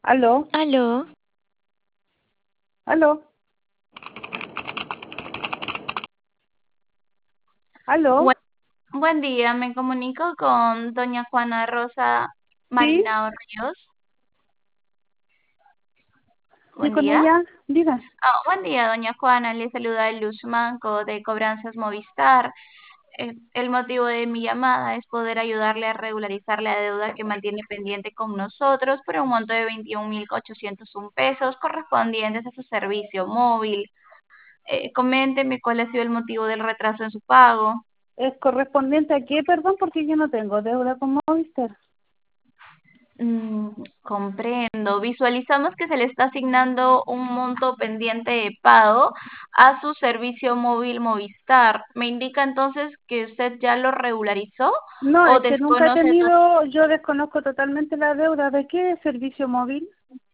Aló, Aló, aló, buen, aló. buen día, me comunico con doña Juana Rosa Sí, Marinao Ríos. sí, Buen con día. ella. Diga. Buen día, doña Juana, le saluda Luz Manco de Cobranzas Movistar. El motivo de mi llamada es poder ayudarle a regularizar la deuda que mantiene pendiente con nosotros por un monto de 21.801 pesos correspondientes a su servicio móvil. Coménteme cuál ha sido el motivo del retraso en su pago. ¿Es correspondiente a qué? Perdón, porque yo no tengo deuda con Movistar. Comprendo. Visualizamos que se le está asignando un monto pendiente de pago a su servicio móvil Movistar. ¿Me indica entonces que usted ya lo regularizó No, o es que nunca he desconoce tenido, yo desconozco totalmente la deuda. ¿De qué servicio móvil?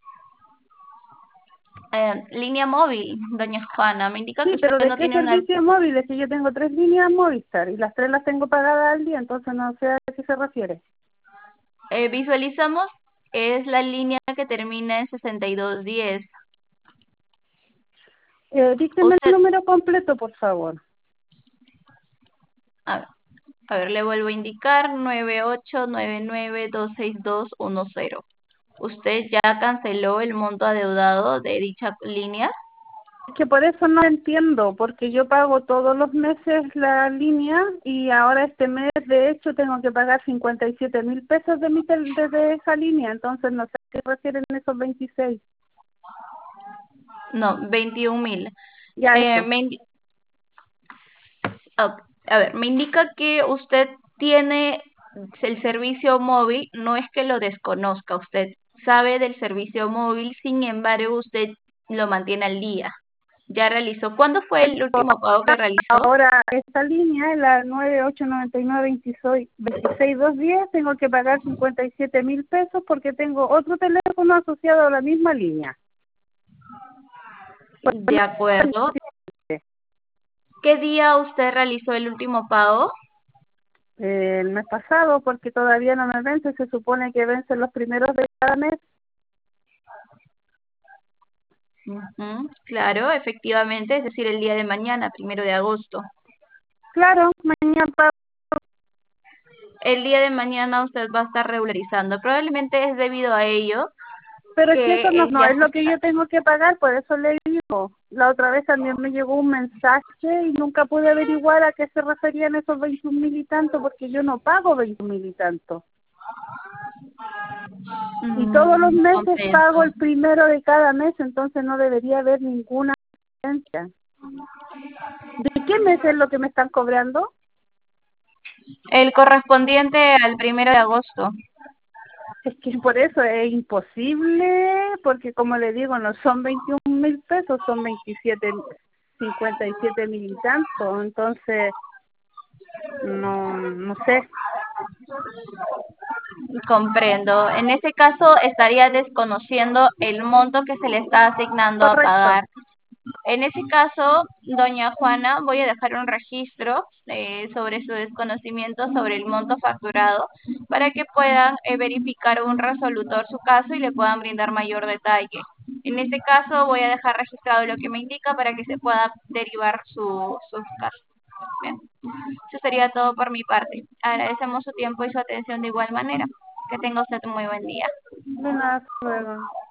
línea móvil, doña Juana? Me indica que Sí, usted pero ¿de no qué tiene una servicio móvil? Es que yo tengo tres líneas Movistar y las tres las tengo pagadas al día, entonces no sé a qué se refiere. visualizamos es la línea que termina en 6210. Dígame el Usted, número completo, por favor. a ver, a ver, le vuelvo a indicar 9899262210. ¿Usted ya canceló el monto adeudado de dicha línea? Es que por eso no entiendo, porque yo pago todos los meses la línea y ahora este mes de hecho tengo que pagar 57.000 pesos de esa línea, entonces no sé a qué refieren esos 26. No, 21.000. Ya Eh, eso. me, indi- a ver, me indica que usted tiene el servicio móvil, no es que lo desconozca, usted sabe del servicio móvil, sin embargo, usted lo mantiene al día. ¿Ya realizó? ¿Cuándo fue el último pago que realizó? Ahora esta línea, la 989926210, tengo que pagar 57.000 pesos porque tengo otro teléfono asociado a la misma línea. De acuerdo. ¿Qué día usted realizó el último pago? El mes pasado, porque todavía no me vence, se supone que vencen los primeros de cada mes. Ujú, claro, efectivamente, es decir, el día de mañana, 1 de agosto. Claro, mañana pago. El día de mañana usted va a estar regularizando. Probablemente es debido a ello Pero es que eso que no ya es se lo que yo está. tengo que pagar, por eso le digo. La otra vez también me llegó un mensaje y nunca pude averiguar a qué se referían esos 21.000 y tanto, porque yo no pago 21.000 y tanto. Y todos los meses pago Comprendo. el primero de cada mes, entonces no debería haber ninguna diferencia. ¿De qué mes es lo que me están cobrando? El correspondiente al 1 de agosto. Es que por eso es imposible, porque como le digo, no son 21.000 pesos, son 57.000 y tanto, entonces no sé. Comprendo. En ese caso, estaría desconociendo el monto que se le está asignando a Correcto. pagar. En ese caso, doña Juana, voy a dejar un registro sobre su desconocimiento sobre el monto facturado para que puedan verificar un resolutor su caso y le puedan brindar mayor detalle. En este caso, voy a dejar registrado lo que me indica para que se pueda derivar su caso. Bien, eso sería todo por mi parte. Agradecemos su tiempo y su atención de igual manera. Que tenga usted un muy buen día. De nada, hasta luego.